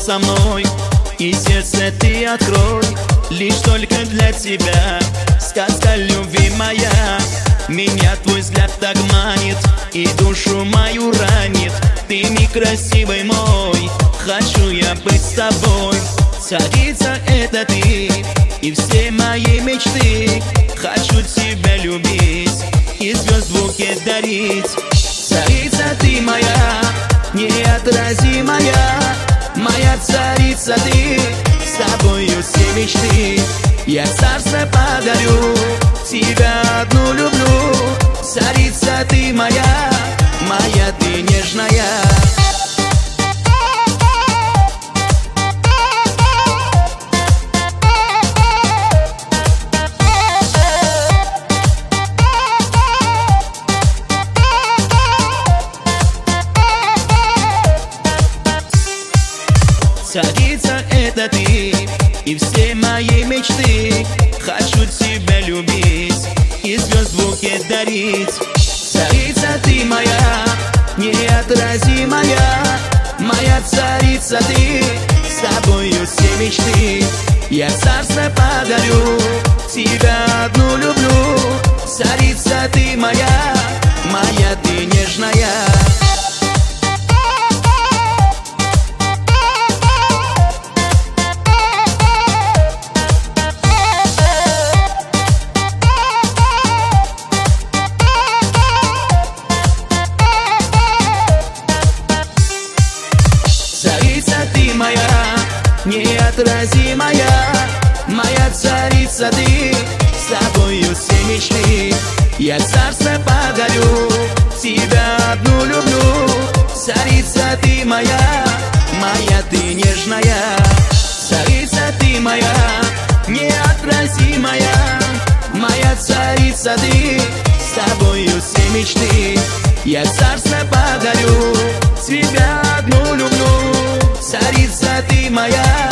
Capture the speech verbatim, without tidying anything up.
со мной, и сердце ты открой, лишь только для тебя. Сказка любви моя, меня твой взгляд так манит и душу мою ранит. Ты некрасивый мой, хочу я быть с тобой. Царица это ты и все мои мечты. Хочу тебя любить и звезд букет дарить. Царица ты моя, неотразимая, моя царица ты, с тобою все мечты. Я царство подарю, тебя одну люблю. Царица ты моя, моя ты нежная. Царица это ты и все мои мечты. Хочу тебя любить и звезд букет дарить. Царица ты моя, неотразимая, моя царица ты, с тобою все мечты. Я царство подарю, тебя одну люблю. Царица ты моя, моя ты нежная. Царица ты моя, неотразимая, моя царица ты, с тобою все мечты. Я царство подарю, тебя одну люблю. Царица ты моя, моя ты нежная. Царица ты моя, неотразимая, моя царица ты, с тобою все мечты. Я царство подарю, тебя одну люблю. Царица ты моя,